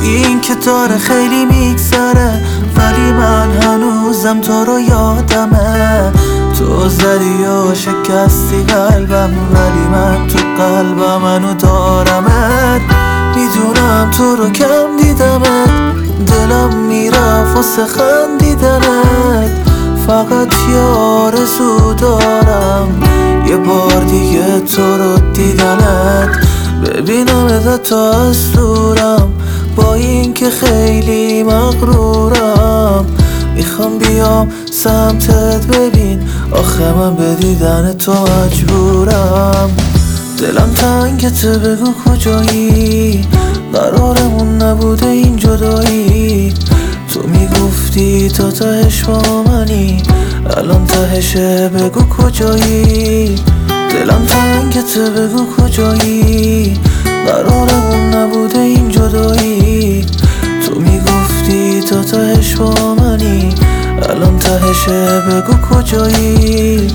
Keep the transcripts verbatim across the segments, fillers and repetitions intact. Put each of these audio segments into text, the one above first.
این که داره خیلی میگذره، ولی من هنوزم تو رو یادمه. تو زدی و شکستی قلبم، ولی من تو قلبم منو دارمت. میدونم تو رو کم دیدمت، دلم میرفت واسه خندیدنت. فقط یه آرزو دارم، یه بار دیگه تو رو دیدنت. ببینم تا از دورم، با این که خیلی مغرورم. میخوام بیام سمتت، ببین آخه من به دیدن تو مجبورم. دلم تنگته بگو کجایی، قرارمون نبوده این جدایی. تو میگفتی تا تهش با منی، الان تهشه بگو کجایی. دلم تنگته بگو کجایی، قرارمون نبوده این جدایی. تو میگفتی تا تهش با منی، الان تهشه بگو کجایی.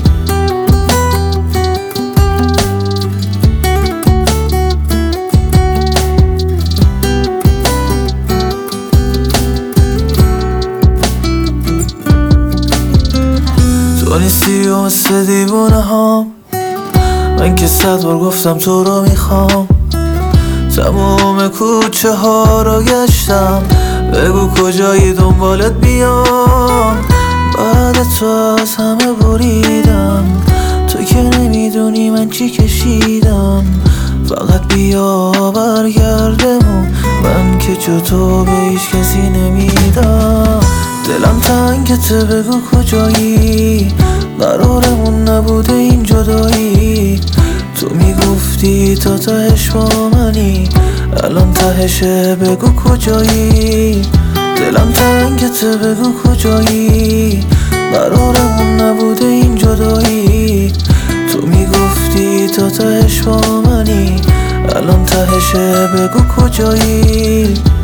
تو نیستی و مثل دیوونه هام، من که صد بار گفتم تو رو میخوام. تمام کوچه ها رو گشتم، بگو کجایی دنبالت بیام. بعد تو از همه بریدم، تو که نمیدونی من چی کشیدم. فقط بیا برگردمون، من که جو تو به هیچ کسی نمیدم. دلم تنگته بگو کجایی، قرارمون نبوده این جدایی. تو میگفتی تا تهش با منی، الان تهشه بگو کجایی. دلم تنگته بگو کجایی، قرارمون نبوده این جدایی. تو میگفتی تا تهش با منی، الان تهشه بگو کجایی.